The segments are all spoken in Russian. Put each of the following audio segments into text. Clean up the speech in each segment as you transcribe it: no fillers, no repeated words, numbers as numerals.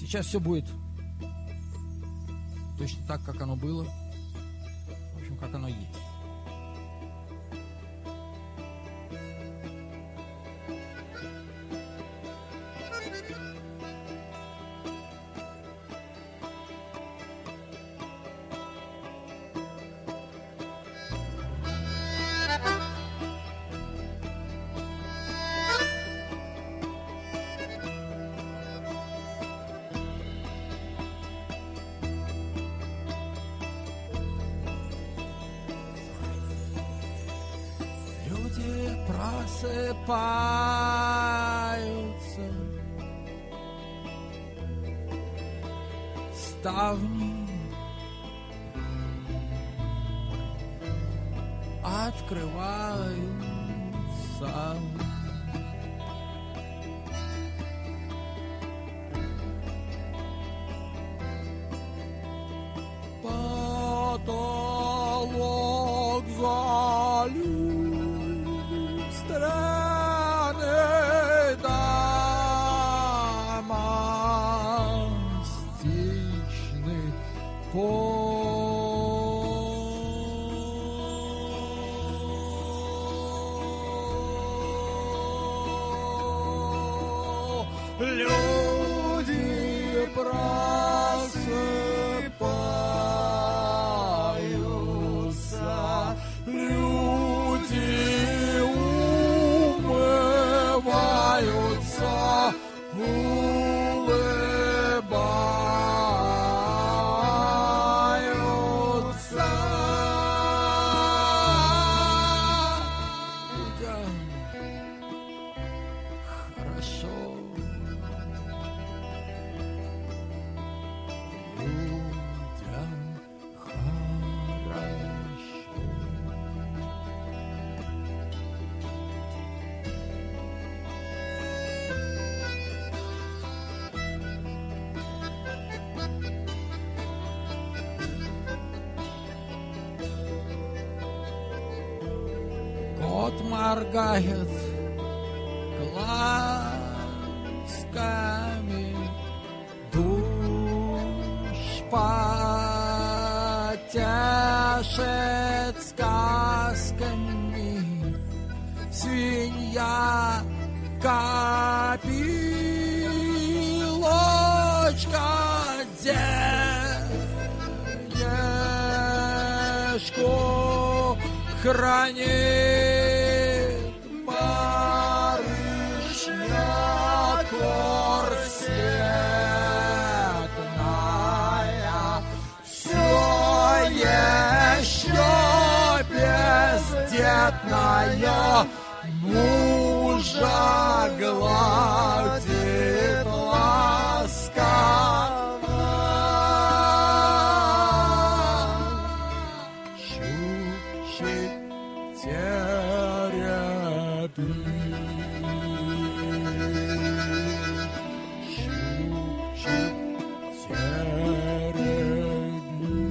Сейчас все будет точно так, как оно было. В общем, как оно есть. Просыпаются, ставни открываются. Потолок залит стороны домостичный пол. Люди просыпаются, люди умываются, улыбаются. Людям хорошо. Людям хорошо. Кот моргает глазками, душ потешит сказками, свинья копилочка денежку хранит, барышня корсетная все еще бездетная, мужа гладит ласково. Шучит теребит, шучит теребит.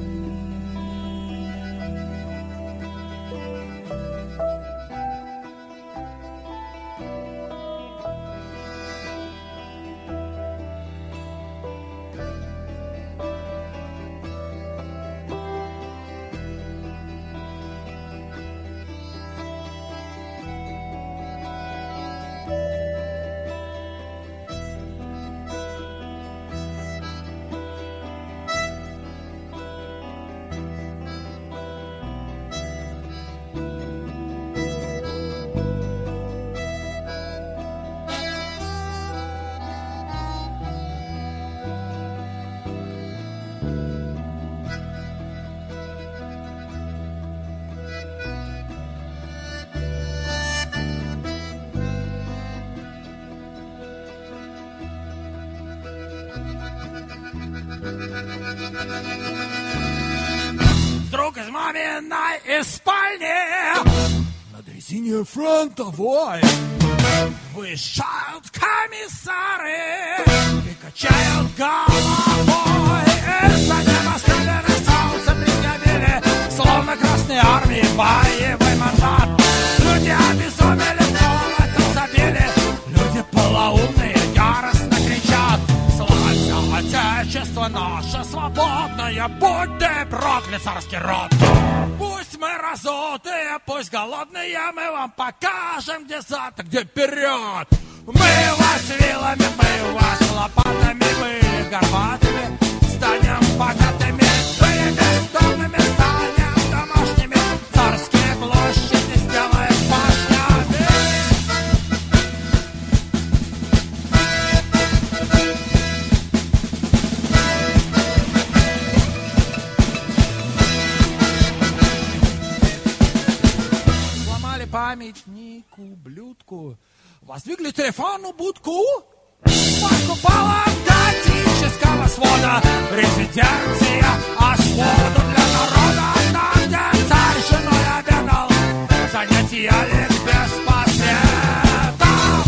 Вдруг из маминой из спальни на дрезине фронтовой выезжают комиссары и качают головой. Из-за неба скаленное солнце предъявили, словно Красной Армии боевой мандат. Люди обезумели, колокол забили, люди полоумные яростно кричат: славься, отечество наше свободное, будь ты проклят, царский род. Пусть мы разутые, пусть голодные, мы вам покажем, где зад, а где вперед. Мы вас вилами, мы вас лопатами, мы горбатыми станем богатыми, мы бездомными станем домашними, царские площади сделаем башнями. Сломали памятнику, блюдку, воздвигли телефонную будку, покупала готического свода резиденция, а своду для народа, там, где царь с женой обедал, занятия ликбез по светам.